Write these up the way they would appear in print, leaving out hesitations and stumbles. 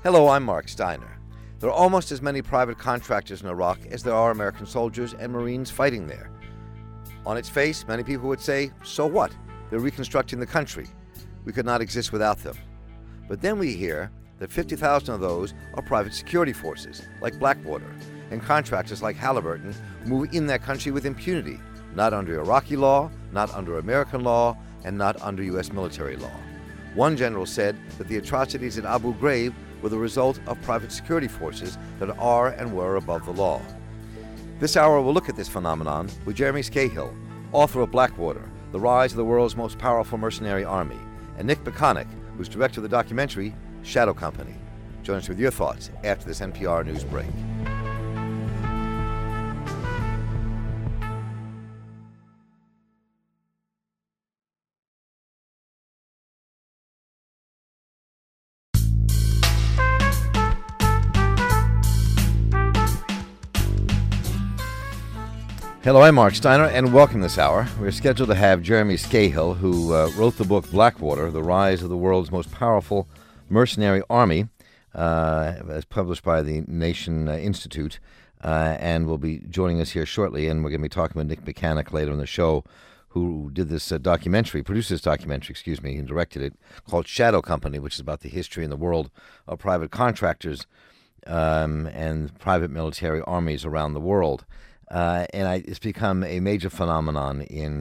Hello, I'm Mark Steiner. There are almost as many private contractors in Iraq as there are American soldiers and Marines fighting there. On its face, many people would say, so what? They're reconstructing the country. We could not exist without them. But then we hear that 50,000 of those are private security forces, like Blackwater, and contractors like Halliburton move in that country with impunity, not under Iraqi law, not under American law, and not under U.S. military law. One general said that the atrocities at Abu Ghraib were the result of private security forces that are and were above the law. This hour we'll look at this phenomenon with Jeremy Scahill, author of Blackwater, The Rise of the World's Most Powerful Mercenary Army, and Nick Baconic, who's director of the documentary Shadow Company. Join us with your thoughts after this NPR news break. Hello, I'm Mark Steiner, and welcome this hour. We're scheduled to have Jeremy Scahill, who wrote the book Blackwater, The Rise of the World's Most Powerful Mercenary Army, as published by the Nation Institute, and will be joining us here shortly. And we're going to be talking with Nick Baconic later in the show, who did this produced this documentary, and directed it, called Shadow Company, which is about the history in the world of private contractors and private military armies around the world. It's become a major phenomenon in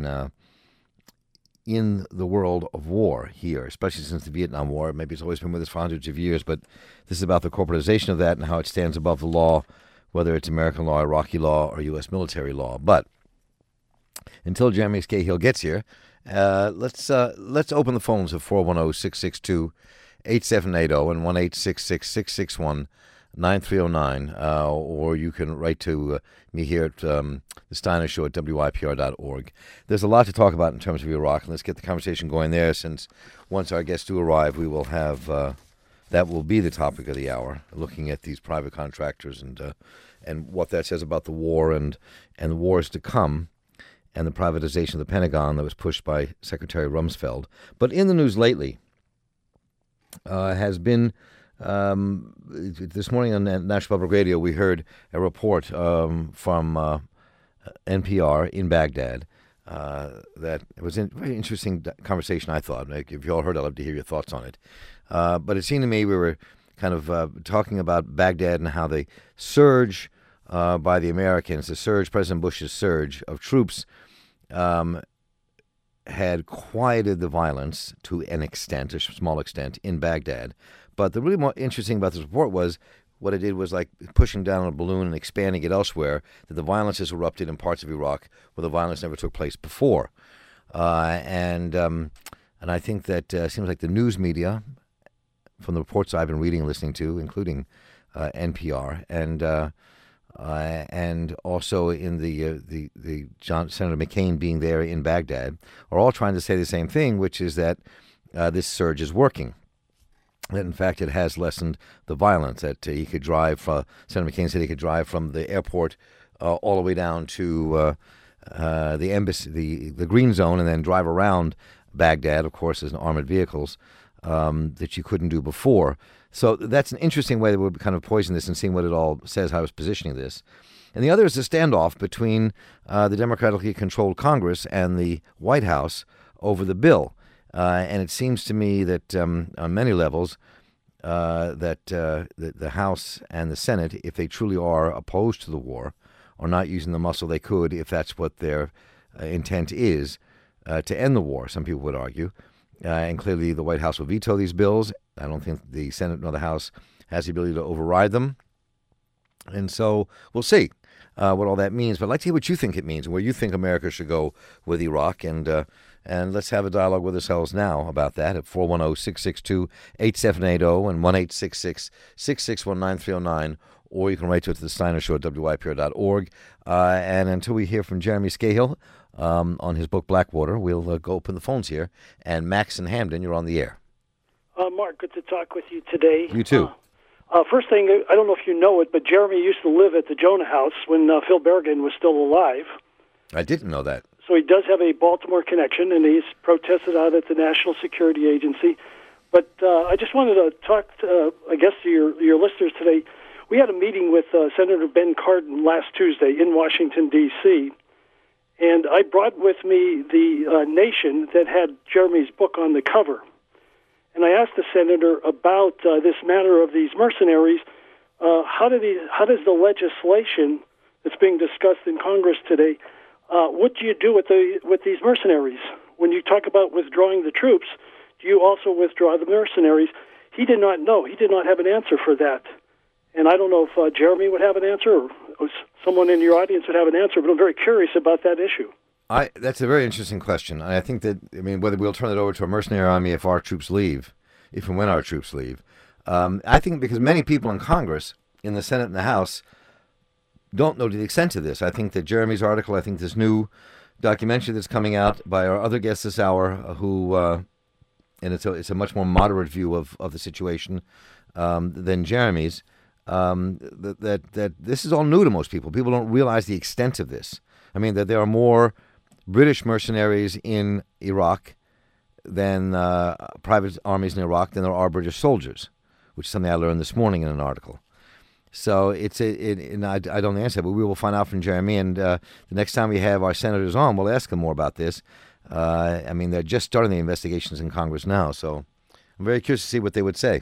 the world of war here, especially since the Vietnam War. Maybe it's always been with us for hundreds of years, but this is about the corporatization of that and how it stands above the law, whether it's American law, Iraqi law, or U.S. military law. But until Jeremy Scahill gets here, let's open the phones at 410-662-8780 and 1-866-661-9309, or you can write to me here at the Steiner Show at WIPR.org. There's a lot to talk about in terms of Iraq, and let's get the conversation going there, since once our guests do arrive, we will have, that will be the topic of the hour, looking at these private contractors and what that says about the war and the wars to come, and the privatization of the Pentagon that was pushed by Secretary Rumsfeld. But in the news lately has been... this morning on National Public Radio, we heard a report from NPR in Baghdad that it was a very interesting conversation, I thought. If you all heard, I'd love to hear your thoughts on it. But it seemed to me we were kind of talking about Baghdad and how the surge by the Americans, President Bush's surge of troops, had quieted the violence to an extent, a small extent, in Baghdad. But the really more interesting about this report was what it did was like pushing down on a balloon and expanding it elsewhere, that the violence has erupted in parts of Iraq where the violence never took place before. And I think that seems like the news media, from the reports I've been reading and listening to, including NPR, and also in the Senator McCain being there in Baghdad, are all trying to say the same thing, which is that this surge is working. That in fact it has lessened the violence. That he could drive Senator McCain said he could drive from the airport all the way down to the embassy, the green zone, and then drive around Baghdad. Of course, as armored vehicles that you couldn't do before. So that's an interesting way that we're kind of poising this and seeing what it all says, how it's positioning this. And the other is the standoff between the democratically controlled Congress and the White House over the bill. And it seems to me that on many levels that the House and the Senate, if they truly are opposed to the war, are not using the muscle they could, if that's what their intent is, to end the war, some people would argue. And clearly the White House will veto these bills. I don't think the Senate nor the House has the ability to override them. And so we'll see what all that means. But I'd like to hear what you think it means and where you think America should go with Iraq. And let's have a dialogue with ourselves now about that at 410-662-8780 and 1-866-661-9309. Or you can write to it to the Steiner Show at WIPR.org. And until we hear from Jeremy Scahill on his book Blackwater, we'll go open the phones here. And Max in Hamden, you're on the air. Mark, good to talk with you today. You too. First thing, I don't know if you know it, but Jeremy used to live at the Jonah House when Phil Berrigan was still alive. I didn't know that. So he does have a Baltimore connection, and he's protested out at the National Security Agency. But I just wanted to talk, to your listeners today. We had a meeting with Senator Ben Cardin last Tuesday in Washington, D.C., and I brought with me the Nation that had Jeremy's book on the cover. And I asked the senator about this matter of these mercenaries. How does the legislation that's being discussed in Congress today, what do you do with these mercenaries? When you talk about withdrawing the troops, do you also withdraw the mercenaries? He did not know. He did not have an answer for that. And I don't know if Jeremy would have an answer or someone in your audience would have an answer, but I'm very curious about that issue. That's a very interesting question. I think that, whether we'll turn it over to a mercenary army if our troops leave, if and when our troops leave. I think because many people in Congress, in the Senate and the House, don't know the extent of this. I think that Jeremy's article, I think this new documentary that's coming out by our other guest this hour, who, and it's a much more moderate view of the situation than Jeremy's, that this is all new to most people. People don't realize the extent of this. That there are more British mercenaries in Iraq than private armies in Iraq than there are British soldiers, which is something I learned this morning in an article. So and I don't answer, but we will find out from Jeremy. And the next time we have our senators on, we'll ask them more about this. They're just starting the investigations in Congress now, so I'm very curious to see what they would say.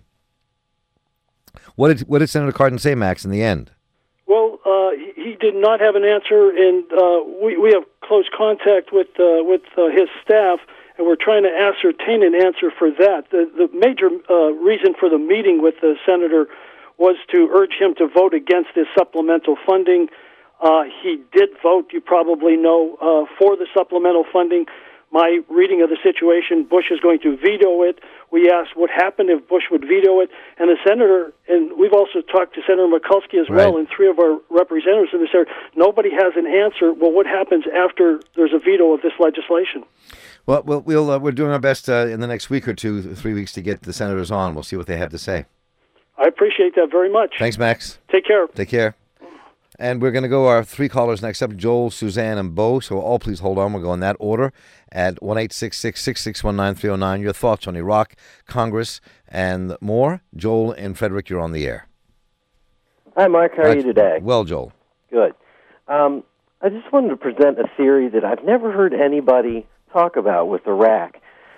What did Senator Cardin say, Max, in the end? Well, he did not have an answer, and we have close contact with his staff, and we're trying to ascertain an answer for that. The major reason for the meeting with the senator was to urge him to vote against this supplemental funding. He did vote, you probably know, for the supplemental funding. My reading of the situation, Bush is going to veto it. We asked what happened if Bush would veto it. And the senator, and we've also talked to Senator Mikulski as well, and three of our representatives in this area, nobody has an answer. Well, what happens after there's a veto of this legislation? Well, we're doing our best in the next week or 2, 3 weeks to get the senators on. We'll see what they have to say. I appreciate that very much. Thanks, Max. Take care. Take care. And we're going to go our 3 callers next up, Joel, Suzanne, and Bo. So all please hold on. We'll go in that order at 1-866-661-9309. Your thoughts on Iraq, Congress, and more. Joel and Frederick, you're on the air. Hi, Mark. How are you today? Well, Joel. Good. I just wanted to present a theory that I've never heard anybody talk about with Iraq.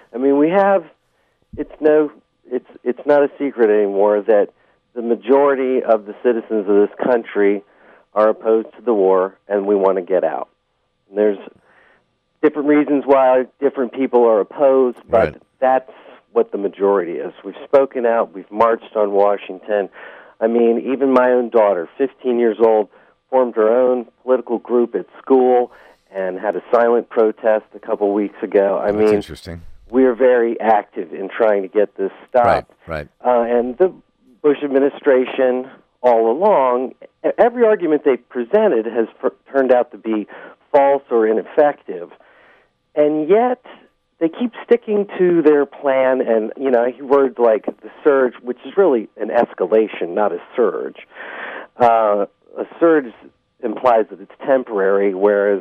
It's not a secret anymore that the majority of the citizens of this country are opposed to the war, and we want to get out. And there's different reasons why different people are opposed, but that's what the majority is. We've spoken out. We've marched on Washington. Even my own daughter, 15 years old, formed her own political group at school and had a silent protest a couple weeks ago. That's interesting. We are very active in trying to get this stopped. Right. And the Bush administration, all along, every argument they presented has turned out to be false or ineffective. And yet, they keep sticking to their plan, and, words like the surge, which is really an escalation, not a surge. A surge implies that it's temporary, whereas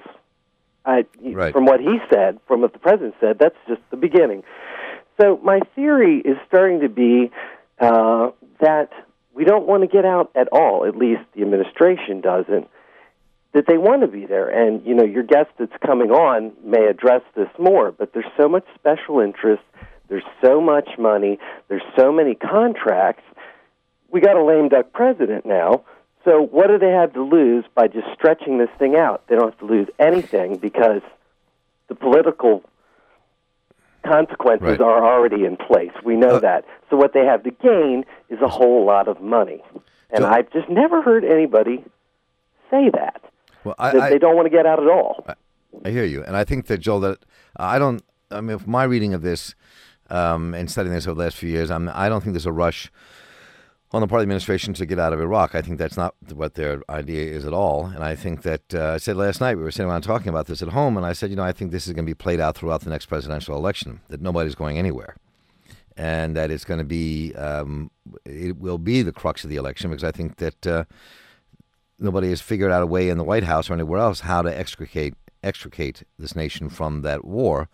from what he said, from what the president said, that's just the beginning. So my theory is starting to be that we don't want to get out at all, at least the administration doesn't, that they want to be there. And, your guest that's coming on may address this more, but there's so much special interest, there's so much money, there's so many contracts. We got a lame duck president now. So what do they have to lose by just stretching this thing out? They don't have to lose anything because the political consequences are already in place. We know that. So what they have to gain is a whole lot of money. And I've just never heard anybody say that. Well, they don't want to get out at all. I hear you. And I think that, Joel, that from my reading of this and studying this over the last few years, I don't think there's a rush on the part of the administration to get out of Iraq. I think that's not what their idea is at all. And I think that, I said last night, we were sitting around talking about this at home, and I said, I think this is going to be played out throughout the next presidential election, that nobody's going anywhere. And that it's going to be, it will be the crux of the election, because I think that nobody has figured out a way in the White House or anywhere else how to extricate this nation from that war.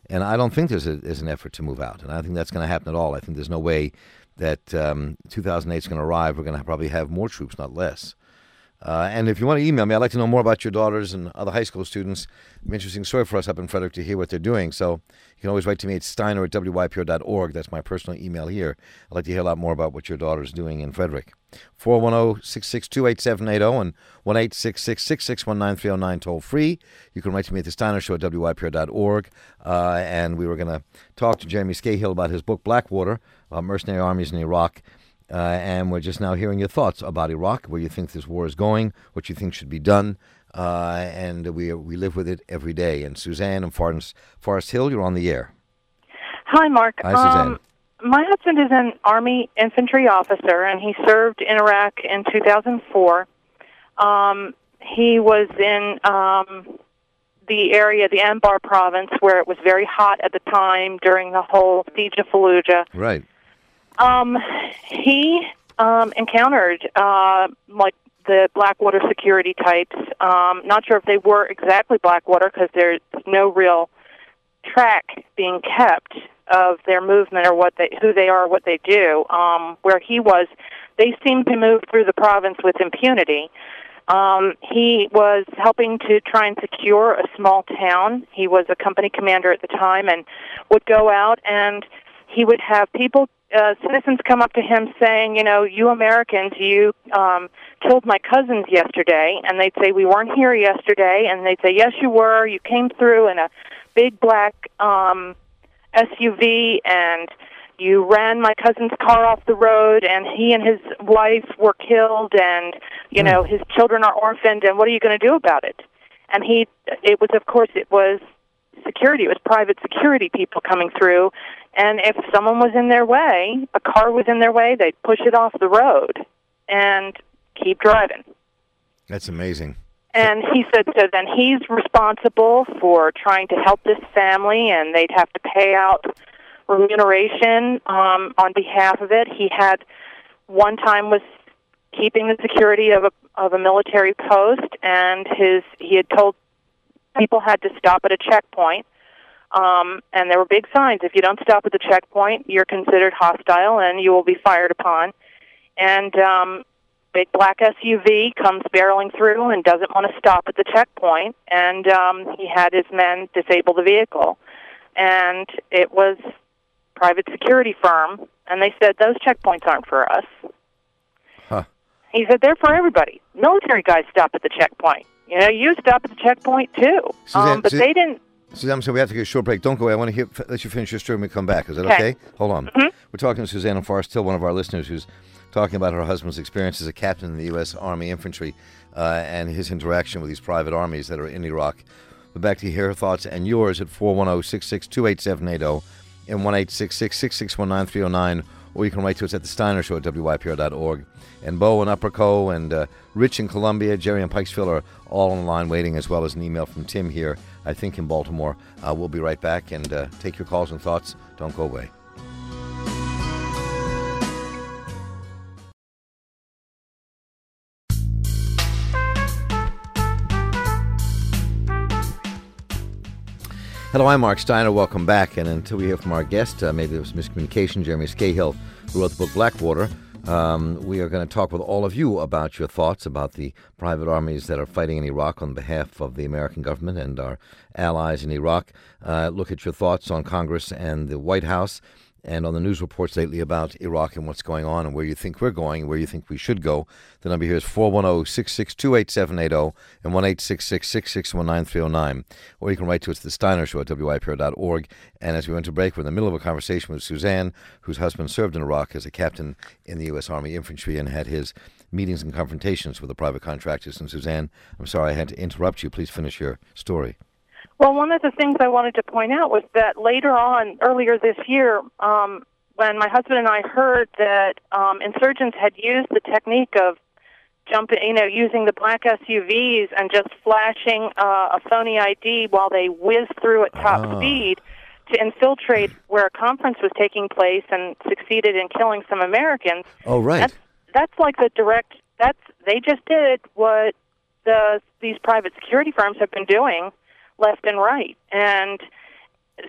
And I don't think there's an effort to move out. And I don't think that's going to happen at all. I think there's no way that 2008 is going to arrive. We're going to probably have more troops, not less. And if you want to email me, I'd like to know more about your daughters and other high school students. An interesting story for us up in Frederick to hear what they're doing. So you can always write to me at steiner@wypr.org. That's my personal email here. I'd like to hear a lot more about what your daughter's doing in Frederick. 410-662-8780 and 1-866-661-9309 toll free. You can write to me at the Steiner Show at wypr.org. And we were going to talk to Jeremy Scahill about his book Blackwater, Mercenary Armies in Iraq. And we're just now hearing your thoughts about Iraq, where you think this war is going, what you think should be done, and we live with it every day. And Suzanne in Forest Hill, you're on the air. Hi, Mark. Hi, Suzanne. My husband is an Army infantry officer, and he served in Iraq in 2004. He was in the area, the Anbar province, where it was very hot at the time during the whole siege of Fallujah. Right. He encountered like the Blackwater security types. Not sure if they were exactly Blackwater because there's no real track being kept of their movement or who they are, what they do. Where he was, they seemed to move through the province with impunity. He was helping to try and secure a small town. He was a company commander at the time and would go out and he would have people, citizens come up to him saying, you Americans, you killed my cousins yesterday. And they'd say, we weren't here yesterday. And they'd say, yes, you were. You came through in a big black SUV and you ran my cousin's car off the road and he and his wife were killed and, his children are orphaned and what are you going to do about it? And it was security. It was private security people coming through. And if someone was in their way, a car was in their way, they'd push it off the road and keep driving. That's amazing. And he said, so then he's responsible for trying to help this family, and they'd have to pay out remuneration on behalf of it. He had one time was keeping the security of a military post, and he had told people had to stop at a checkpoint. And there were big signs. If you don't stop at the checkpoint, you're considered hostile and you will be fired upon. And big black SUV comes barreling through and doesn't want to stop at the checkpoint. And he had his men disable the vehicle. And it was a private security firm. And they said, those checkpoints aren't for us. Huh. He said, they're for everybody. Military guys stop at the checkpoint. You stop at the checkpoint too. Suzanne, but they didn't. Suzanne, so we have to take a short break. Don't go away. I want to let you finish your story when we come back. Is that okay? Hold on. Mm-hmm. We're talking to Suzanne in Forest Hill, one of our listeners, who's talking about her husband's experience as a captain in the U.S. Army Infantry and his interaction with these private armies that are in Iraq. We're back to hear her thoughts and yours at 410-662-8780 and 1-866-661-9309, or you can write to us at the Steiner Show at wypr.org. And Bo in Upper Co. and Rich in Columbia, Jerry in Pikesville are all on the line waiting, as well as an email from Tim here, I think in Baltimore. We'll be right back and take your calls and thoughts. Don't go away. Hello, I'm Mark Steiner. Welcome back. And until we hear from our guest, maybe there was miscommunication, Jeremy Scahill, who wrote the book Blackwater. We are going to talk with all of you about your thoughts about the private armies that are fighting in Iraq on behalf of the American government and our allies in Iraq. Look at your thoughts on Congress and the White House and on the news reports lately about Iraq and what's going on and where you think we're going, where you think we should go. The number here is 410-662-8780 and 1-866-661-9309. Or you can write to us at the Steiner Show at wypr.org. And as we went to break, we're in the middle of a conversation with Suzanne, whose husband served in Iraq as a captain in the U.S. Army Infantry and had his meetings and confrontations with the private contractors. And Suzanne, I'm sorry I had to interrupt you. Please finish your story. Well, one of the things I wanted to point out was that later on, earlier this year, when my husband and I heard that insurgents had used the technique of using the black SUVs and just flashing a phony ID while they whizzed through at top speed to infiltrate where a conference was taking place and succeeded in killing some Americans. Oh, right. That's like they just did what these private security firms have been doing left and right. And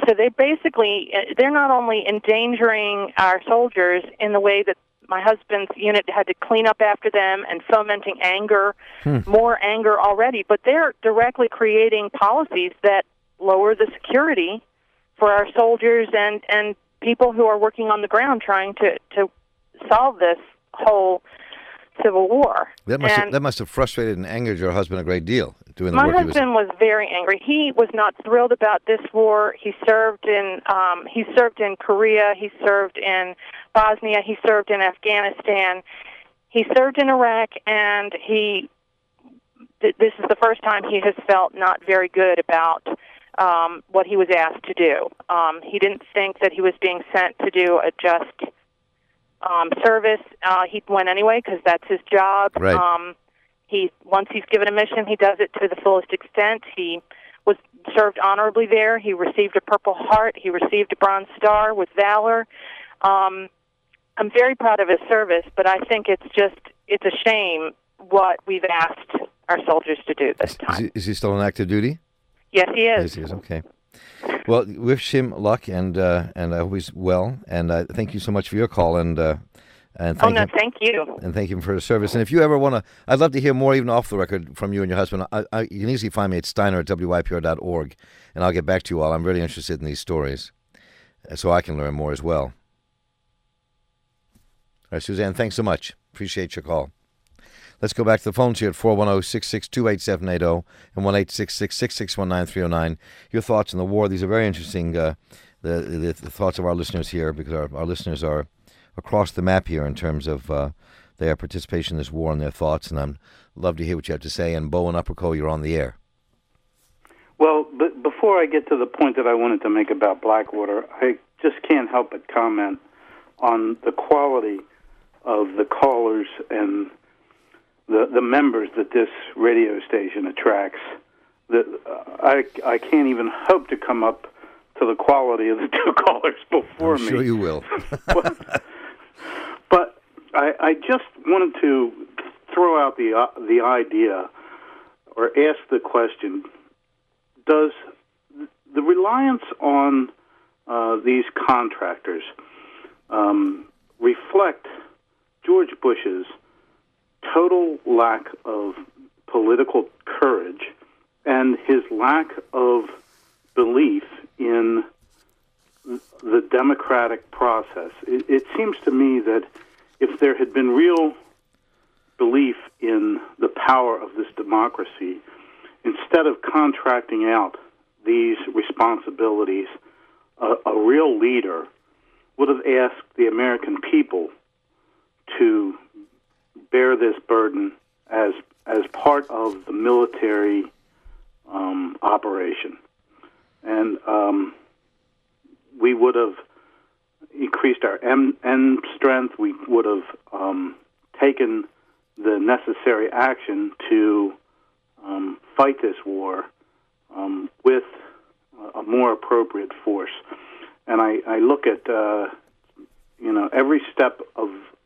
So they basically, they're not only endangering our soldiers in the way that my husband's unit had to clean up after them and fomenting anger, more anger already, but they're directly creating policies that lower the security for our soldiers and people who are working on the ground trying to solve this whole civil war. That must have frustrated and angered your husband a great deal doing the work. My husband was very angry. He was not thrilled about this war. He served in Korea. He served in Bosnia. He served in Afghanistan. He served in Iraq, and this is the first time he has felt not very good about what he was asked to do. He didn't think that he was being sent to do a just service. He went anyway because that's his job. Right. Once he's given a mission, he does it to the fullest extent. He was served honorably there. He received a Purple Heart. He received a Bronze Star with Valor. I'm very proud of his service, but I think it's a shame what we've asked our soldiers to do this time. Is he still on active duty? Yes, he is. Yes, he is. Okay. Well, wish him luck, and I hope he's well. And thank you so much for your call, and thank you. And thank you for his service. And if you ever want to, I'd love to hear more, even off the record, from you and your husband. You can easily find me at steiner@wypr.org, and I'll get back to you all. I'm really interested in these stories, so I can learn more as well. All right, Suzanne, thanks so much. Appreciate your call. Let's go back to the phones here at 410-662-8780 and 1-866-661-9309. Your thoughts on the war. These are very interesting, the thoughts of our listeners here, because our listeners are across the map here in terms of their participation in this war and their thoughts, and I'd love to hear what you have to say. And Bo and Upperco, you're on the air. Well, but before I get to the point that I wanted to make about Blackwater, I just can't help but comment on the quality of the callers and the members that this radio station attracts. I can't even hope to come up to the quality of the two callers before me. I'm sure you will. But I just wanted to throw out the idea, or ask the question: does the reliance on these contractors reflect George Bush's total lack of political courage and his lack of belief in the democratic process? It seems to me that if there had been real belief in the power of this democracy, instead of contracting out these responsibilities, a real leader would have asked the American people to bear this burden as part of the military operation. And we would have increased our end strength. We would have taken the necessary action to fight this war with a more appropriate force. And I look at every step of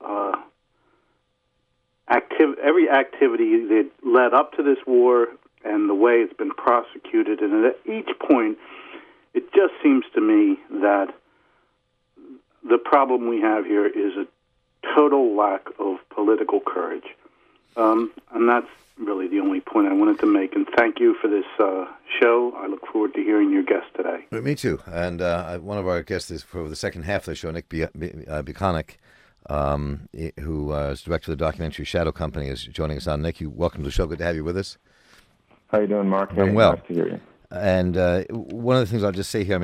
every activity that led up to this war and the way it's been prosecuted, and at each point, it just seems to me that the problem we have here is a total lack of political courage. And that's really the only point I wanted to make. And thank you for this show. I look forward to hearing your guest today. Me too. And one of our guests is for the second half of the show, Nick Bukonic, who is director of the documentary Shadow Company, is joining us on. Nick, welcome to the show. Good to have you with us. How you doing, Mark? I'm well. Nice to hear you. And one of the things I'll just say here,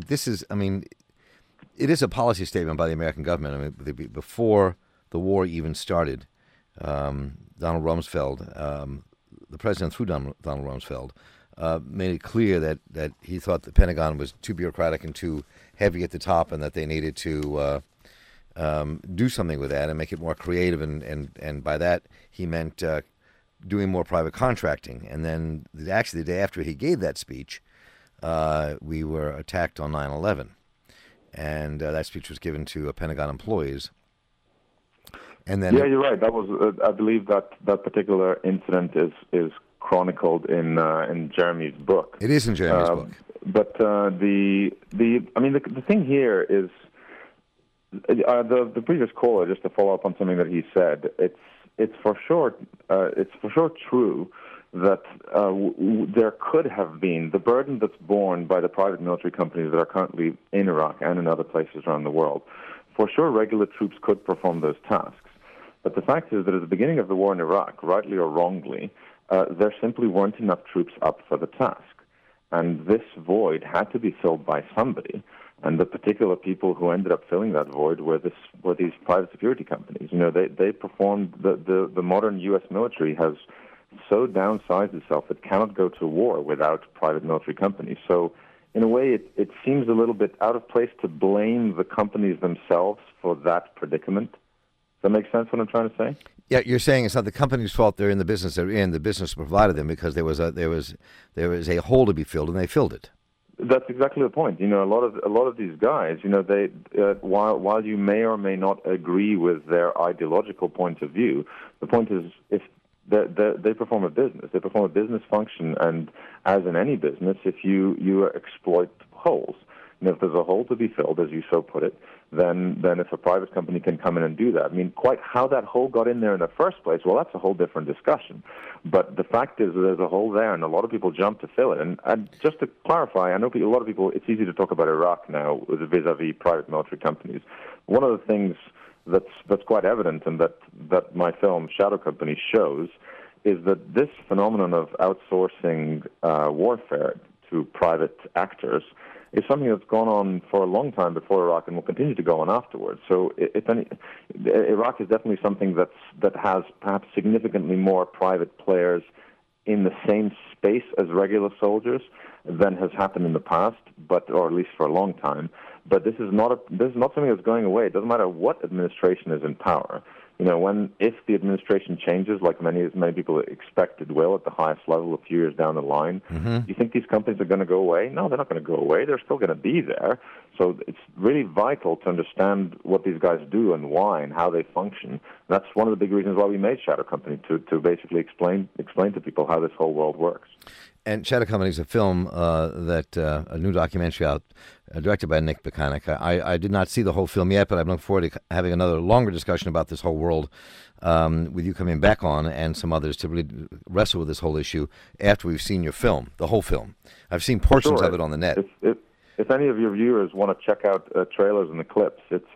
it is a policy statement by the American government. Before the war even started, Donald Rumsfeld, the president through Donald Rumsfeld, made it clear that he thought the Pentagon was too bureaucratic and too heavy at the top, and that they needed to do something with that and make it more creative. And by that, he meant doing more private contracting. And then actually the day after he gave that speech, we were attacked on 9/11. And that speech was given to Pentagon employees. And then you're right. That was, I believe that particular incident is chronicled in Jeremy's book. It is in Jeremy's book. But the thing here is the previous caller, just to follow up on something that he said. It's for sure true that there could have been the burden that's borne by the private military companies that are currently in Iraq and in other places around the world. For sure, regular troops could perform those tasks. But the fact is that at the beginning of the war in Iraq, rightly or wrongly, there simply weren't enough troops up for the task. And this void had to be filled by somebody. And the particular people who ended up filling that void were these private security companies. You know, they performed, the modern U.S. military has so downsized itself it cannot go to war without private military companies. So in a way, it seems a little bit out of place to blame the companies themselves for that predicament. Does that make sense what I'm trying to say? Yeah, you're saying it's not the company's fault they're in the business they're in. The business provided them because there was a hole to be filled, and they filled it. That's exactly the point. You know, a lot of these guys, you know, they while you may or may not agree with their ideological point of view, the point is if they perform a business, they perform a business function, and as in any business, if you exploit holes, and if there's a hole to be filled, as you so put it, then if a private company can come in and do that, I mean, quite how that hole got in there in the first place, well, that's a whole different discussion. But the fact is that there's a hole there, and a lot of people jump to fill it. And just to clarify, I know a lot of people, it's easy to talk about Iraq now vis-a-vis private military companies. One of the things that's quite evident and that my film Shadow Company shows is that this phenomenon of outsourcing warfare to private actors is something that's gone on for a long time before Iraq and will continue to go on afterwards. So, Iraq is definitely something that has perhaps significantly more private players in the same space as regular soldiers than has happened in the past, or at least for a long time. But this is not something that's going away. It doesn't matter what administration is in power. You know, if the administration changes, like many people expect it will at the highest level a few years down the line, you think these companies are going to go away? No, they're not going to go away. They're still going to be there. So it's really vital to understand what these guys do and why and how they function. That's one of the big reasons why we made Shadow Company, to basically explain to people how this whole world works. And Shadow Company is a film a new documentary out, directed by Nick Bacanic. I did not see the whole film yet, but I'm looking forward to having another longer discussion about this whole world with you coming back on and some others to really wrestle with this whole issue after we've seen your film, the whole film. I've seen portions of it on the net. If any of your viewers want to check out trailers and the clips, it's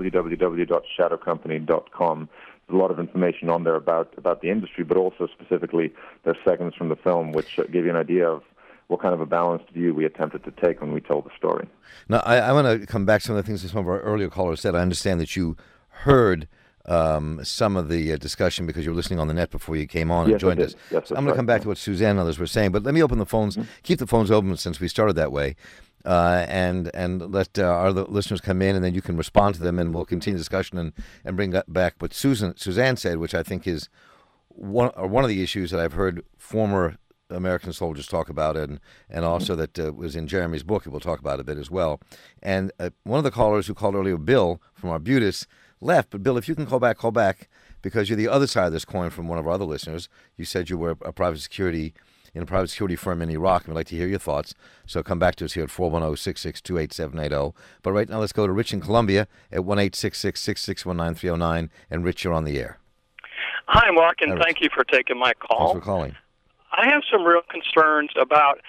www.shadowcompany.com. There's a lot of information on there about the industry, but also specifically there's segments from the film which give you an idea of what kind of a balanced view we attempted to take when we told the story. Now, I want to come back to some of the things that some of our earlier callers said. I understand that you heard some of the discussion because you were listening on the net before you came on and joined us. Yes, I'm going to come back to what Suzanne and others were saying, but let me open the phones, keep the phones open since we started that way. And let our listeners come in, and then you can respond to them, and we'll continue the discussion and bring back what Suzanne said, which I think is one of the issues that I've heard former American soldiers talk about, and also that was in Jeremy's book. We'll talk about a bit as well. And one of the callers who called earlier, Bill from Arbutus, left. But Bill, if you can call back, because you're the other side of this coin from one of our other listeners. You said you were a private security firm in Iraq, and we'd like to hear your thoughts. So come back to us here at 410-662-8780. But right now, let's go to Rich in Columbia at 1-866-661-9309. And Rich, you're on the air. Hi, Mark, and thank you for taking my call. Thanks for calling. I have some real concerns about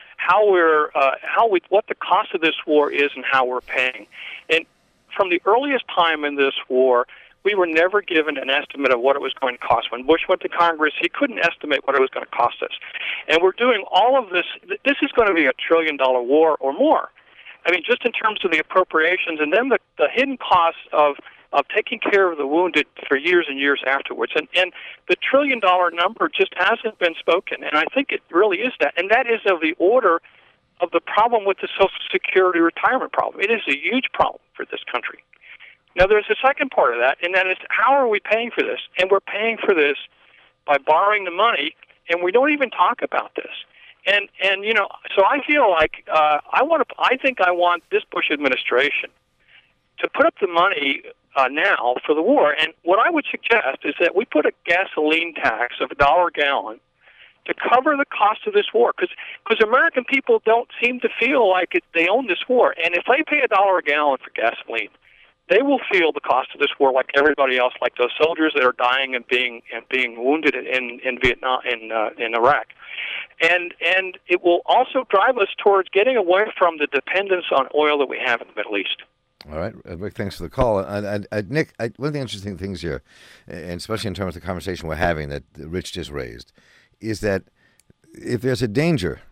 what the cost of this war is and how we're paying. And from the earliest time in this war, we were never given an estimate of what it was going to cost. When Bush went to Congress, he couldn't estimate what it was going to cost us. And we're doing all of this. This is going to be $1 trillion war or more. I mean, just in terms of the appropriations, and then the hidden costs of taking care of the wounded for years and years afterwards. And the $1 trillion number just hasn't been spoken, and I think it really is that. And that is of the order of the problem with the Social Security retirement problem. It is a huge problem for this country. Now, there's a second part of that, and that is how are we paying for this? And we're paying for this by borrowing the money, and we don't even talk about this. And you know, so I feel like I think I want this Bush administration to put up the money now for the war. And what I would suggest is that we put a gasoline tax of $1 a gallon to cover the cost of this war, because American people don't seem to feel like they own this war. And if they pay $1 a gallon for gasoline, they will feel the cost of this war like everybody else, like those soldiers that are dying and being wounded in Vietnam, in Iraq. And it will also drive us towards getting away from the dependence on oil that we have in the Middle East. All right, Rick, thanks for the call. Nick, one of the interesting things here, and especially in terms of the conversation we're having that Rich just raised, is that if there's a danger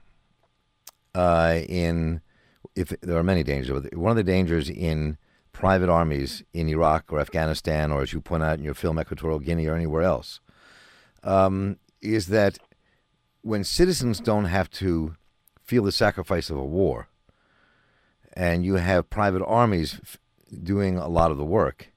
if there are many dangers, but one of the dangers in private armies in Iraq or Afghanistan, or as you point out in your film, Equatorial Guinea or anywhere else, is that when citizens don't have to feel the sacrifice of a war, and you have private armies doing a lot of the work,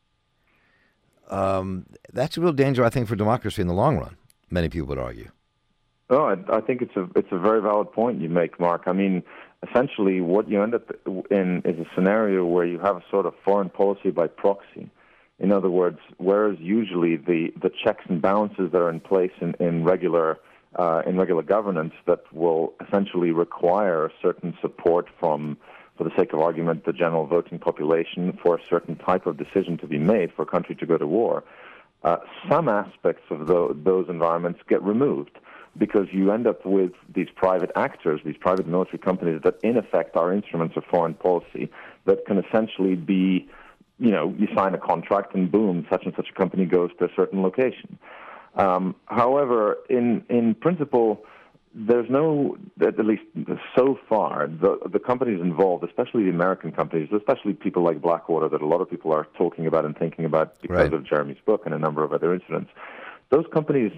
that's a real danger, I think, for democracy in the long run. Many people would argue. Oh, I think it's a very valid point you make, Mark. I mean, essentially, what you end up in is a scenario where you have a sort of foreign policy by proxy. In other words, whereas usually the checks and balances that are in place in regular governance that will essentially require certain support from, for the sake of argument, the general voting population for a certain type of decision to be made for a country to go to war, some aspects of those environments get removed, because you end up with these private actors, these private military companies that in effect are instruments of foreign policy that can essentially be, you sign a contract and boom, such and such a company goes to a certain location. However, in principle, there's no, at least so far, the companies involved, especially the American companies, especially people like Blackwater that a lot of people are talking about and thinking about because of Jeremy's book and a number of other incidents, those companies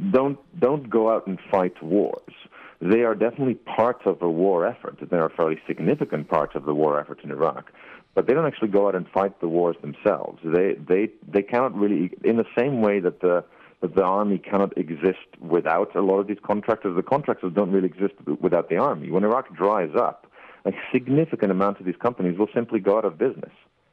don't go out and fight wars. They are definitely part of a war effort. They are a fairly significant part of the war effort in Iraq. But they don't actually go out and fight the wars themselves. They cannot really, in the same way that the army cannot exist without a lot of these contractors. The contractors don't really exist without the army. When Iraq dries up, a significant amount of these companies will simply go out of business.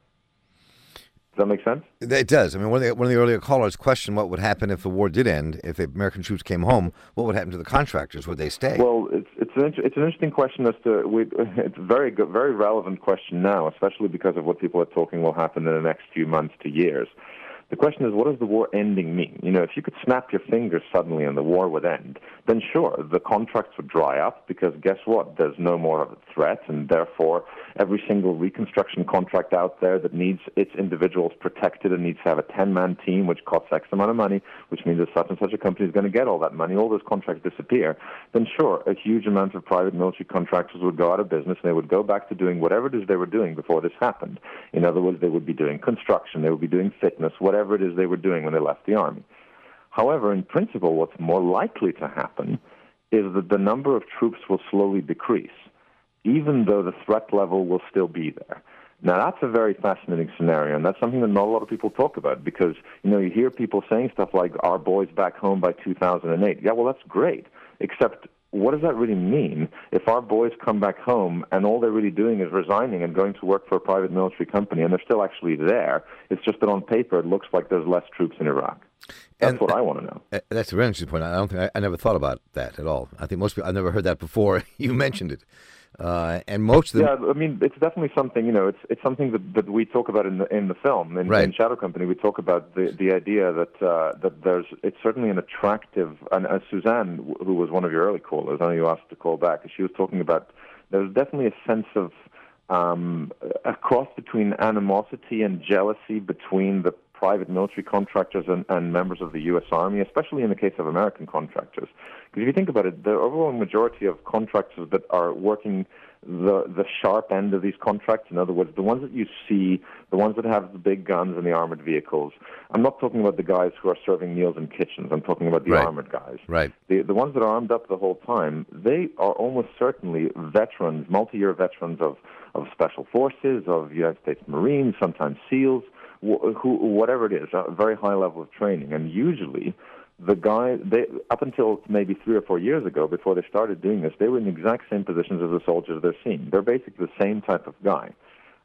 Does that make sense? It does. I mean, one of the earlier callers questioned what would happen if the war did end, if the American troops came home. What would happen to the contractors? Would they stay? Well, it's an interesting question it's a very good, very relevant question now, especially because of what people are talking will happen in the next few months to years. The question is, what does the war ending mean? If you could snap your fingers suddenly and the war would end, then sure, the contracts would dry up because guess what? There's no more of a threat, and therefore every single reconstruction contract out there that needs its individuals protected and needs to have a 10-man team, which costs X amount of money, which means that such and such a company is going to get all that money, all those contracts disappear, then sure, a huge amount of private military contractors would go out of business and they would go back to doing whatever it is they were doing before this happened. In other words, they would be doing construction, they would be doing fitness, whatever it is they were doing when they left the army. However, in principle, what's more likely to happen is that the number of troops will slowly decrease, even though the threat level will still be there. Now, that's a very fascinating scenario, and that's something that not a lot of people talk about because, you hear people saying stuff like, our boys back home by 2008. Yeah, well, that's great, except what does that really mean if our boys come back home and all they're really doing is resigning and going to work for a private military company and they're still actually there? It's just that on paper it looks like there's less troops in Iraq. That's what I want to know. That's a very interesting point. I never thought about that at all. I think most people, I've never heard that before. You mentioned it. And most of them... Yeah, I mean, it's definitely something, it's something that we talk about in the film. In Shadow Company, we talk about the idea that it's certainly an attractive, and Suzanne, who was one of your early callers, I know you asked to call back, she was talking about, there's definitely a sense of a cross between animosity and jealousy between the private military contractors and members of the U.S. Army, especially in the case of American contractors. Because if you think about it, the overwhelming majority of contractors that are working the sharp end of these contracts, in other words, the ones that you see, the ones that have the big guns and the armored vehicles, I'm not talking about the guys who are serving meals in kitchens, I'm talking about the armored guys. Right. The ones that are armed up the whole time, they are almost certainly veterans, multi-year veterans of Special Forces, of United States Marines, sometimes SEALs, whatever it is, a very high level of training. And usually, the guy, up until maybe 3 or 4 years ago, before they started doing this, they were in the exact same positions as the soldiers they're seeing. They're basically the same type of guy.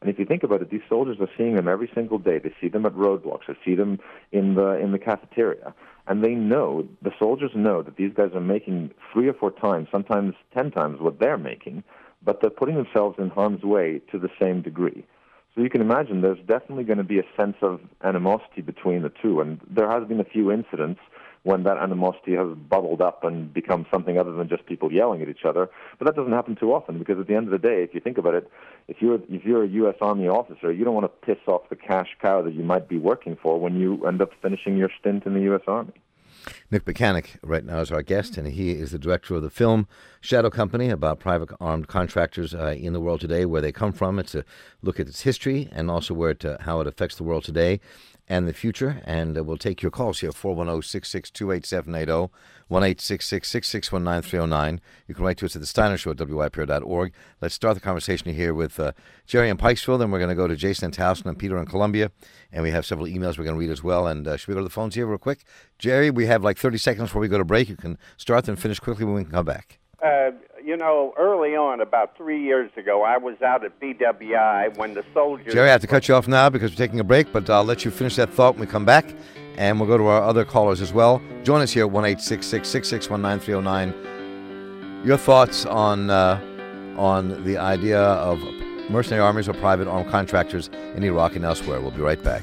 And if you think about it, these soldiers are seeing them every single day. They see them at roadblocks. They see them in the cafeteria. And they know, the soldiers know that these guys are making 3 or 4 times, sometimes 10 times what they're making, but they're putting themselves in harm's way to the same degree. So you can imagine there's definitely going to be a sense of animosity between the two. And there has been a few incidents when that animosity has bubbled up and become something other than just people yelling at each other. But that doesn't happen too often, because at the end of the day, if you think about it, if you're a U.S. Army officer, you don't want to piss off the cash cow that you might be working for when you end up finishing your stint in the U.S. Army. Nick Bacanic right now is our guest, and he is the director of the film Shadow Company, about private armed contractors in the world today, where they come from. It's a look at its history and also how it affects the world today and the future. And we'll take your calls here, 410-662-8780, 1-866-661-9309. You can write to us at the Steiner Show at WYPR.org. Let's start the conversation here with Jerry in Pikesville. Then we're going to go to Jason in Towson and Peter in Columbia. And we have several emails we're going to read as well. And should we go to the phones here real quick? Jerry, we have like 30 seconds before we go to break. You can start and finish quickly when we can come back. Early on, about 3 years ago, I was out at BWI when the soldiers... Jerry, I have to cut you off now because we're taking a break, but I'll let you finish that thought when we come back, and we'll go to our other callers as well. Join us here at 1-866-661-9309. Your thoughts on the idea of mercenary armies or private armed contractors in Iraq and elsewhere. We'll be right back.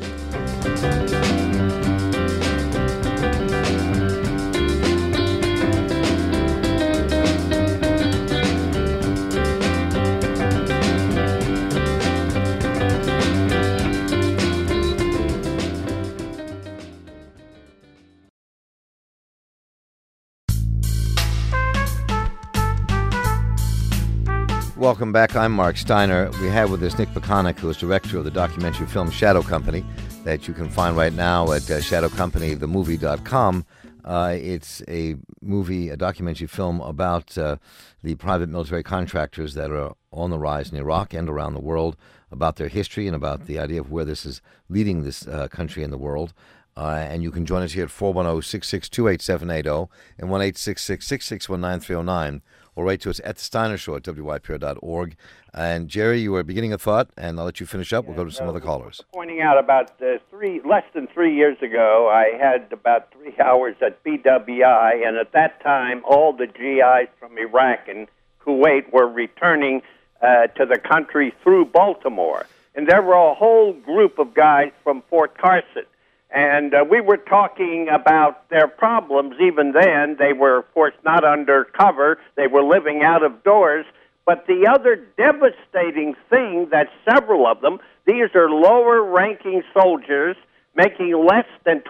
Welcome back. I'm Mark Steiner. We have with us Nick Bacanic, who is director of the documentary film Shadow Company, that you can find right now at shadowcompanythemovie.com. It's a documentary film about the private military contractors that are on the rise in Iraq and around the world, about their history and about the idea of where this is leading this country in the world. And you can join us here at 410-662-8780 and 1-866-661-9309, or write to us at the Steiner Show at WYPR.org. And Jerry, you were beginning a thought, and I'll let you finish up. We'll go to some other callers. Pointing out about less than 3 years ago, I had about 3 hours at BWI, and at that time, all the GIs from Iraq and Kuwait were returning to the country through Baltimore. And there were a whole group of guys from Fort Carson. And we were talking about their problems even then. They were, of course, not under cover. They were living out of doors. But the other devastating thing that several of them, these are lower-ranking soldiers making less than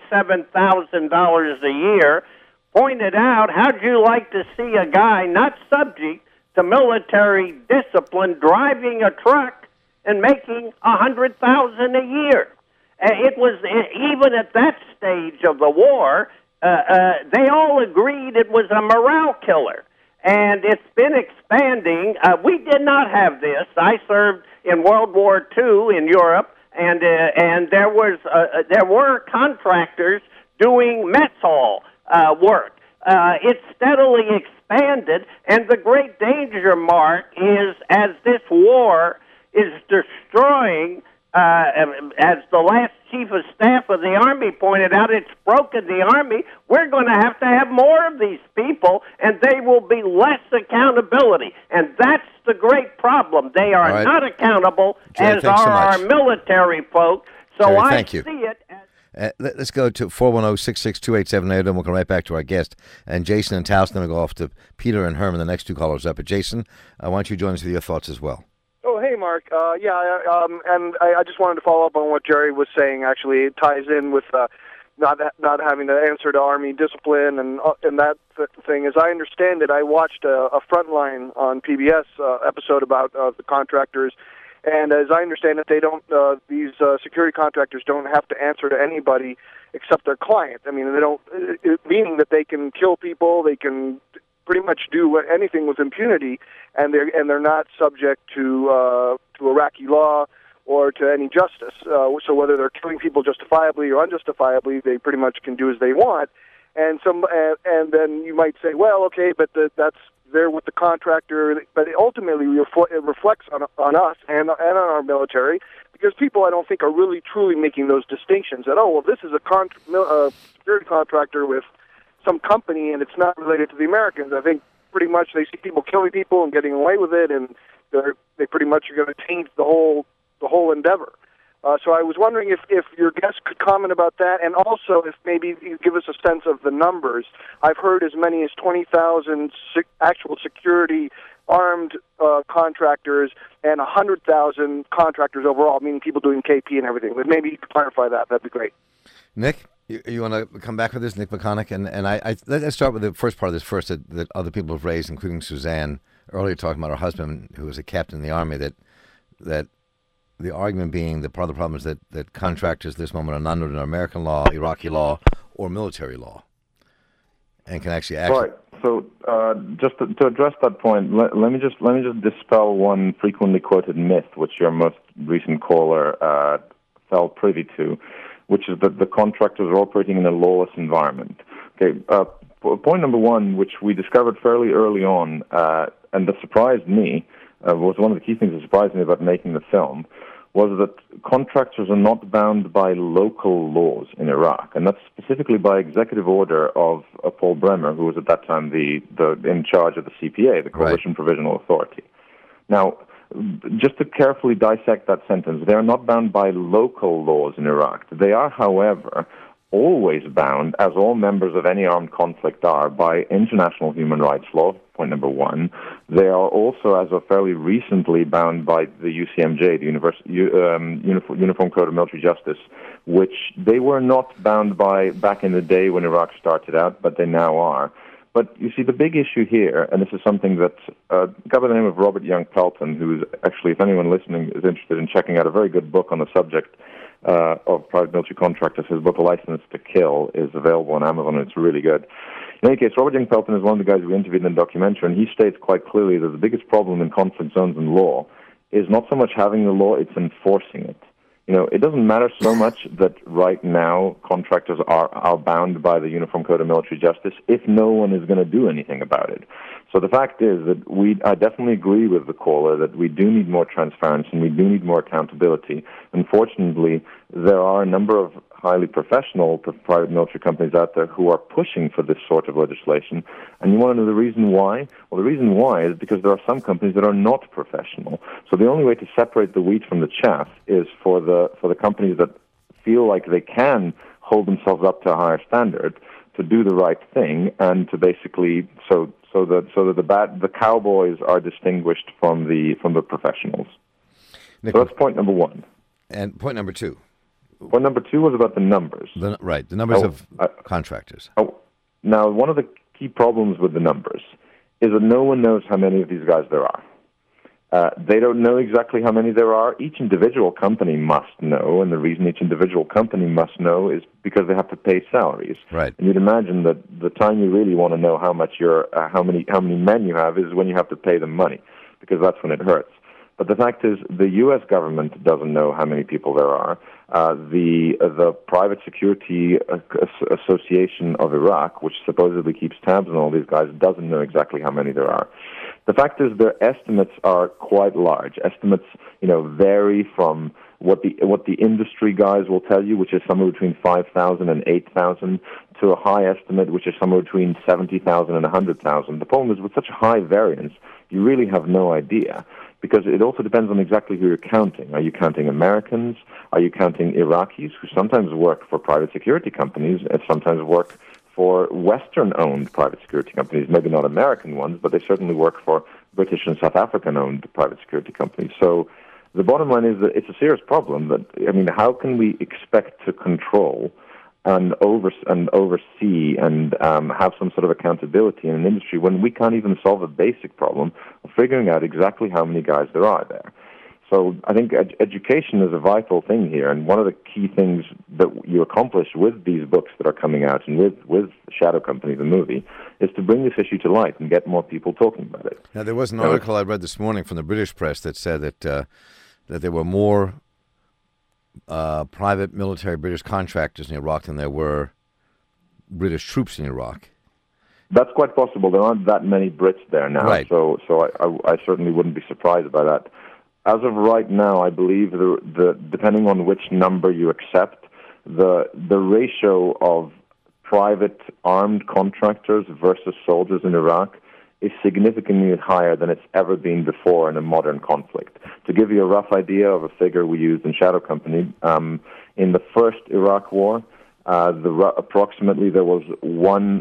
$27,000 a year, pointed out, how'd you like to see a guy not subject to military discipline driving a truck and making $100,000 a year? It was, even at that stage of the war, they all agreed it was a morale killer. And it's been expanding. We did not have this. I served in World War II in Europe, and there were contractors doing mess hall work. It steadily expanded, and the great danger, Mark, is as this war is destroying, as the last chief of staff of the Army pointed out, it's broken the Army. We're going to have more of these people, and they will be less accountability. And that's the great problem. They are not accountable, Jerry, as are our military folk. So Jerry, I see it as... let's go to 410-662-8780, and we'll come right back to our guest. And Jason and Towson, then we'll go off to Peter and Herman, the next two callers up. But Jason, why don't you join us with your thoughts as well? Oh, hey, Mark. And I just wanted to follow up on what Jerry was saying. Actually, it ties in with not having to answer to Army discipline and that thing. As I understand it, I watched a Frontline on PBS episode about the contractors, and as I understand it, they don't. These security contractors don't have to answer to anybody except their client. I mean, they don't, meaning that they can kill people, they can pretty much do anything with impunity, and they're not subject to Iraqi law or to any justice. So whether they're killing people justifiably or unjustifiably, they pretty much can do as they want. and then you might say, well, okay, but that's there with the contractor, but ultimately it reflects on us and on our military, because people, I don't think, are really truly making those distinctions that, oh, well, this is a security contractor with some company and it's not related to the Americans. I think pretty much they see people killing people and getting away with it, and they pretty much are going to taint the whole endeavor. So I was wondering if your guest could comment about that, and also if maybe you give us a sense of the numbers. I've heard as many as 20,000 actual security armed contractors and 100,000 contractors overall, meaning people doing KP and everything. But maybe you could clarify that. That'd be great. Nick, you want to come back with this, Nick McConaughey? And let's start with the first part of this first that other people have raised, including Suzanne, earlier talking about her husband, who was a captain in the Army, that the argument being that part of the problem is that contractors at this moment are not under American law, Iraqi law, or military law, and can actually Right. So just to address that point, let me just dispel one frequently quoted myth, which your most recent caller fell privy to, which is that the contractors are operating in a lawless environment. Okay. Point number one, which we discovered fairly early on, and that surprised me, was one of the key things that surprised me about making the film, was that contractors are not bound by local laws in Iraq, and that's specifically by executive order of Paul Bremer, who was at that time the in charge of the CPA, the Coalition Provisional Authority. Now, just to carefully dissect that sentence, they are not bound by local laws in Iraq. They are, however, always bound, as all members of any armed conflict are, by international human rights law, point number one. They are also, as of fairly recently, bound by the UCMJ, the Uniform Code of Military Justice, which they were not bound by back in the day when Iraq started out, but they now are. But you see, the big issue here, and this is something that a guy by the name of Robert Young Pelton, who is actually, if anyone listening is interested in checking out a very good book on the subject of private military contractors, his book, A License to Kill, is available on Amazon, and it's really good. In any case, Robert Young Pelton is one of the guys we interviewed in the documentary, and he states quite clearly that the biggest problem in conflict zones and law is not so much having the law, it's enforcing it. You know, it doesn't matter so much that right now contractors are bound by the Uniform Code of Military Justice if no one is going to do anything about it. So the fact is that I definitely agree with the caller that we do need more transparency and we do need more accountability. Unfortunately, there are a number of highly professional private military companies out there who are pushing for this sort of legislation. And you want to know the reason why? Well, the reason why is because there are some companies that are not professional. So the only way to separate the wheat from the chaff is for the companies that feel like they can hold themselves up to a higher standard to do the right thing and to basically so that the cowboys are distinguished from the professionals. Nick, so that's point number one. And point number two. Point number two was about the numbers. The numbers of contractors. Now, one of the key problems with the numbers is that no one knows how many of these guys there are. They don't know exactly how many there are. Each individual company must know, and the reason each individual company must know is because they have to pay salaries. Right. And you'd imagine that the time you really want to know how much how many men you have is when you have to pay them money, because that's when it hurts. But the fact is, the U.S. government doesn't know how many people there are. The Private Security Association of Iraq, which supposedly keeps tabs on all these guys, doesn't know exactly how many there are. The fact is, their estimates are quite large. Estimates, vary from what the industry guys will tell you, which is somewhere between 5,000 and 8,000, to a high estimate, which is somewhere between 70,000 and 100,000. The problem is, with such a high variance, you really have no idea, because it also depends on exactly who you're counting. Are you counting Americans? Are you counting Iraqis, who sometimes work for private security companies and sometimes work for Western-owned private security companies, maybe not American ones, but they certainly work for British and South African-owned private security companies. So the bottom line is that it's a serious problem. How can we expect to control and oversee and have some sort of accountability in an industry when we can't even solve a basic problem of figuring out exactly how many guys there are there? So I think education is a vital thing here, and one of the key things that you accomplish with these books that are coming out and with Shadow Company, the movie, is to bring this issue to light and get more people talking about it. Now, there was an article I read this morning from the British press that said that there were more private military British contractors in Iraq than there were British troops in Iraq. That's quite possible. There aren't that many Brits there now, Right. so I certainly wouldn't be surprised by that. As of right now, I believe the depending on which number you accept, the ratio of private armed contractors versus soldiers in Iraq is significantly higher than it's ever been before in a modern conflict. To give you a rough idea of a figure we used in Shadow Company, in the first Iraq War, approximately there was one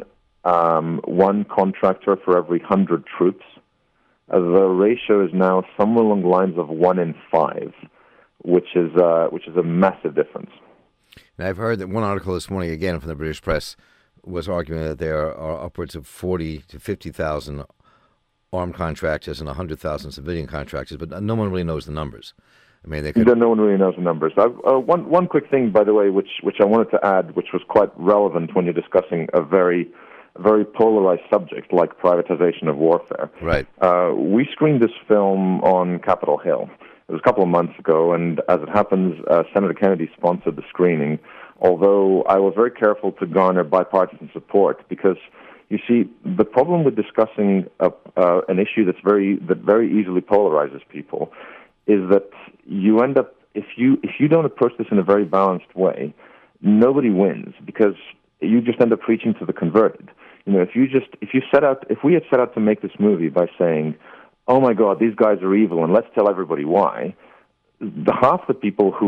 contractor for every 100 troops. The ratio is now somewhere along the lines of 1 in 5, which is a massive difference. Now, I've heard that one article this morning, again from the British press, was arguing that there are upwards of 40 to 50,000 armed contractors and 100,000 civilian contractors, but no one really knows the numbers. I mean, No one really knows the numbers. One quick thing, by the way, which I wanted to add, which was quite relevant when you're discussing a very polarized subject like privatization of warfare. Right. We screened this film on Capitol Hill. It was a couple of months ago, and as it happens, Senator Kennedy sponsored the screening, although I was very careful to garner bipartisan support because, you see, the problem with discussing an issue that very easily polarizes people is that you end up, if you don't approach this in a very balanced way, nobody wins because you just end up preaching to the converted. You know, if we had set out to make this movie by saying, "Oh my God, these guys are evil," and let's tell everybody why, half the people who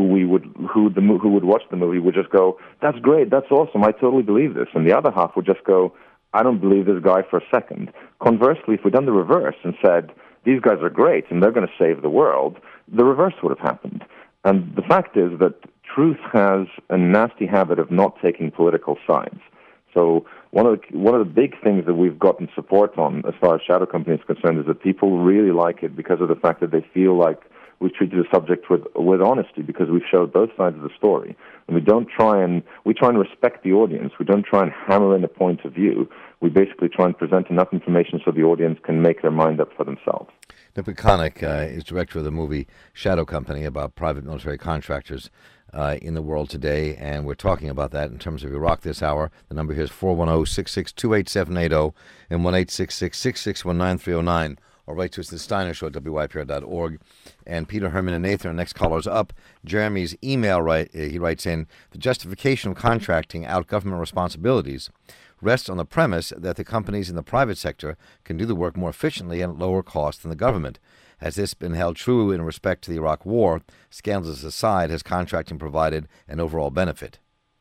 would watch the movie would just go, "That's great, that's awesome, I totally believe this," and the other half would just go, "I don't believe this guy for a second." Conversely, if we'd done the reverse and said, "These guys are great and they're going to save the world," the reverse would have happened. And the fact is that truth has a nasty habit of not taking political sides. So one of the big things that we've gotten support on as far as Shadow Company is concerned is that people really like it because of the fact that they feel like we treated the subject with honesty because we've showed both sides of the story. And we try and respect the audience. We don't try and hammer in a point of view. We basically try and present enough information so the audience can make their mind up for themselves. Nick McConnock is director of the movie Shadow Company about private military contractors in the world today, and we're talking about that in terms of Iraq this hour. The number here is 410-662-8780 and 1-866-661-9309, or write to us at the Steiner Show at WYPR.org. And Peter Herman and Nathan are next callers up. Jeremy's email, he writes in, "The justification of contracting out government responsibilities rests on the premise that the companies in the private sector can do the work more efficiently and at lower cost than the government. Has this been held true in respect to the Iraq War? Scandals aside, has contracting provided an overall benefit?"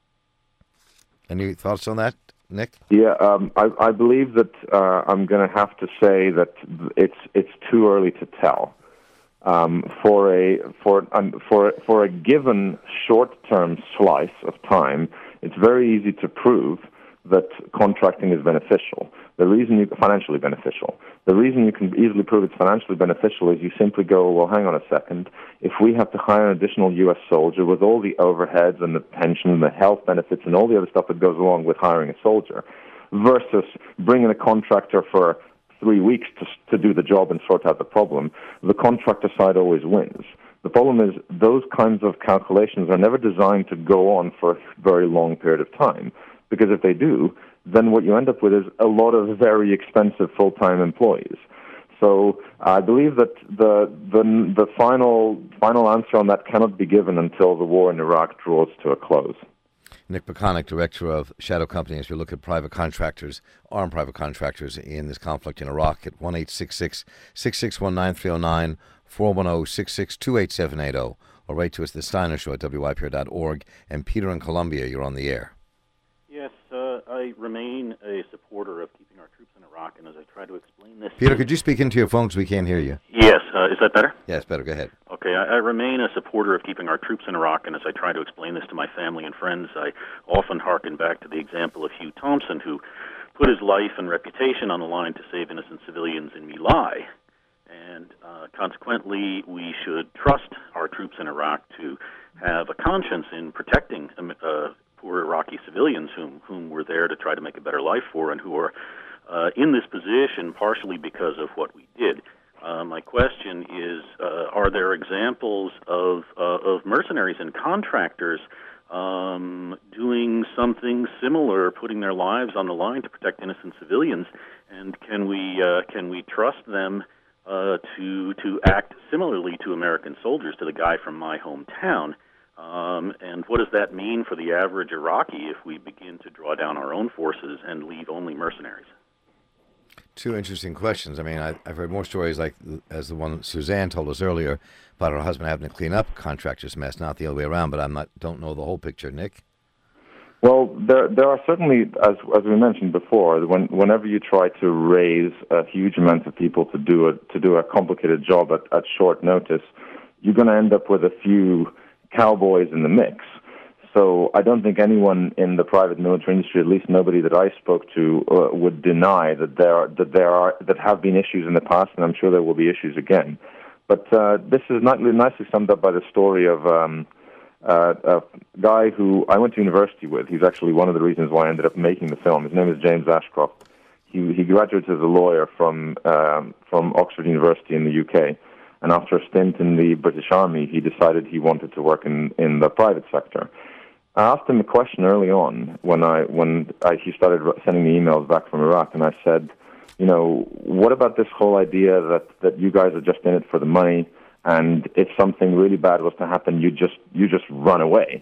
Any thoughts on that, Nick? Yeah, I believe that I'm going to have to say that it's too early to tell. For a given short-term slice of time, it's very easy to prove that contracting is beneficial. Financially beneficial. The reason you can easily prove it's financially beneficial is you simply go, well, hang on a second. If we have to hire an additional U.S. soldier with all the overheads and the pension and the health benefits and all the other stuff that goes along with hiring a soldier, versus bringing a contractor for 3 weeks to do the job and sort out the problem, the contractor side always wins. The problem is those kinds of calculations are never designed to go on for a very long period of time. Because if they do, then what you end up with is a lot of very expensive full-time employees. So I believe that the final answer on that cannot be given until the war in Iraq draws to a close. Nick McConnock, director of Shadow Company, as we look at private contractors, armed private contractors in this conflict in Iraq at 1-866-661-9309, 410-662-8780, or write to us at the Steiner Show at WYPR.org. And Peter in Columbia, you're on the air. Yes, I remain a supporter of keeping our troops in Iraq, and as I try to explain this... Peter, could you speak into your phone because we can't hear you? Yes, is that better? Yes, better. Go ahead. Okay, I remain a supporter of keeping our troops in Iraq, and as I try to explain this to my family and friends, I often hearken back to the example of Hugh Thompson, who put his life and reputation on the line to save innocent civilians in My Lai. And consequently, we should trust our troops in Iraq to have a conscience in protecting poor Iraqi civilians whom we're there to try to make a better life for, and who are in this position partially because of what we did. My question is, are there examples of mercenaries and contractors doing something similar, putting their lives on the line to protect innocent civilians? And can we trust them to act similarly to American soldiers, to the guy from my hometown? And what does that mean for the average Iraqi if we begin to draw down our own forces and leave only mercenaries? Two interesting questions. I mean, I've heard more stories as the one Suzanne told us earlier about her husband having to clean up contractors' mess, not the other way around. But don't know the whole picture. Nick? Well, there are certainly, as we mentioned before, whenever you try to raise a huge amount of people to do a complicated job at short notice, you're going to end up with a few cowboys in the mix. So I don't think anyone in the private military industry, at least nobody that I spoke to, would deny that have been issues in the past, and I'm sure there will be issues again. But this is nicely summed up by the story of a guy who I went to university with. He's actually one of the reasons why I ended up making the film. His name is James Ashcroft. He graduated as a lawyer from Oxford University in the UK, and after a stint in the British Army, he decided he wanted to work in the private sector. I asked him a question early on when he started sending me emails back from Iraq, and I said, what about this whole idea that you guys are just in it for the money, and if something really bad was to happen, you just run away?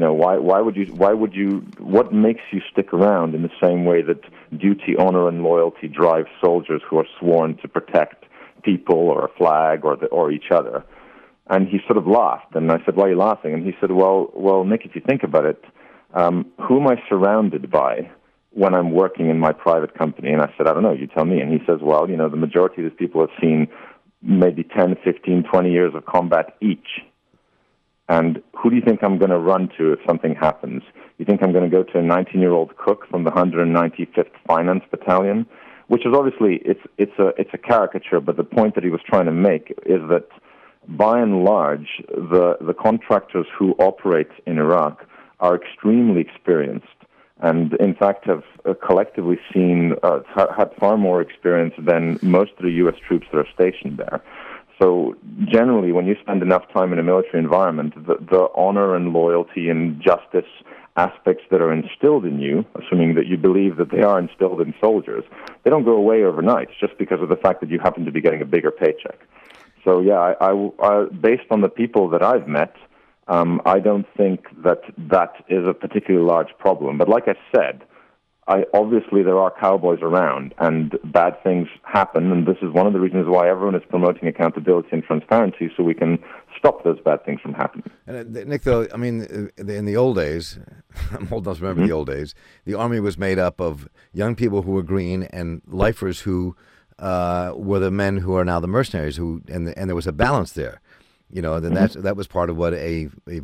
What makes you stick around in the same way that duty, honor, and loyalty drive soldiers who are sworn to protect people or a flag or each other? And he sort of laughed, and I said, "Why are you laughing?" And he said, well, Nick, if you think about it, who am I surrounded by when I'm working in my private company? And I said, "I don't know, you tell me." And he says, "Well, the majority of these people have seen maybe 10, 15, 20 years of combat each. And who do you think I'm going to run to if something happens? You think I'm going to go to a 19-year-old cook from the 195th Finance Battalion?" Which is obviously, it's a caricature, but the point that he was trying to make is that by and large, the contractors who operate in Iraq are extremely experienced, and in fact have collectively had far more experience than most of the U.S. troops that are stationed there. So generally, when you spend enough time in a military environment, the honor and loyalty and justice aspects that are instilled in you, assuming that you believe that they are instilled in soldiers, they don't go away overnight just because of the fact that you happen to be getting a bigger paycheck. So yeah, I based on the people that I've met, I don't think that is a particularly large problem. But like I said, obviously there are cowboys around, and bad things happen, and this is one of the reasons why everyone is promoting accountability and transparency, so we can stop those bad things from happening. And Nick, though, I mean, in the old days, I'm old enough to remember the old days, the Army was made up of young people who were green and lifers who were the men who are now the mercenaries, and there was a balance there. Then that was part of what a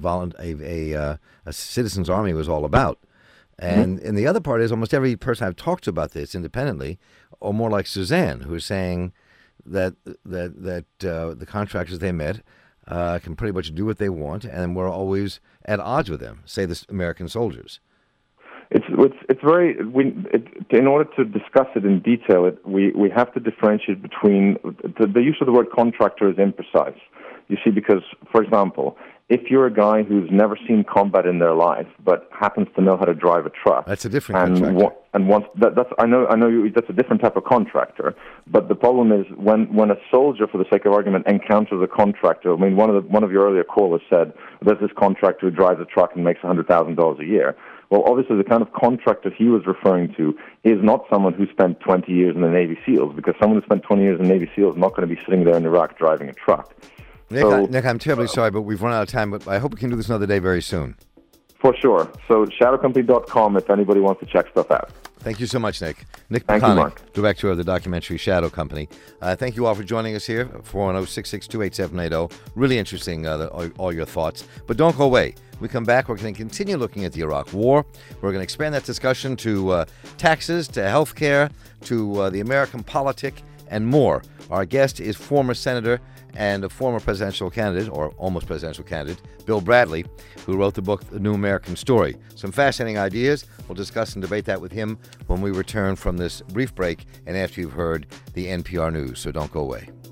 citizens' army was all about. And the other part is almost every person I've talked to about this independently, or more like Suzanne, who's saying that the contractors they met can pretty much do what they want, and we're always at odds with them. Say the American soldiers. It's very. In order to discuss it in detail, we have to differentiate between the use of the word contractor is imprecise. You see, because for example, if you're a guy who's never seen combat in their life but happens to know how to drive a truck, that's a different contractor. I know that's a different type of contractor. But the problem is when a soldier, for the sake of argument, encounters a contractor. I mean, one of your earlier callers said there's this contractor who drives a truck and makes $100,000 a year. Well, obviously, the kind of contractor he was referring to is not someone who spent 20 years in the Navy SEALs, because someone who spent 20 years in the Navy SEALs is not going to be sitting there in Iraq driving a truck. Nick, I'm terribly sorry, but we've run out of time, but I hope we can do this another day very soon. For sure. So shadowcompany.com if anybody wants to check stuff out. Thank you so much, Nick. Nick Thank you, Mark. Director of the documentary Shadow Company. Thank you all for joining us here, 410-662-8780. Really interesting, all your thoughts. But don't go away. We come back, we're going to continue looking at the Iraq War. We're going to expand that discussion to taxes, to health care, to the American politic, and more. Our guest is former Senator and a former presidential candidate, or almost presidential candidate, Bill Bradley, who wrote the book, The New American Story. Some fascinating ideas. We'll discuss and debate that with him when we return from this brief break and after you've heard the NPR News. So don't go away.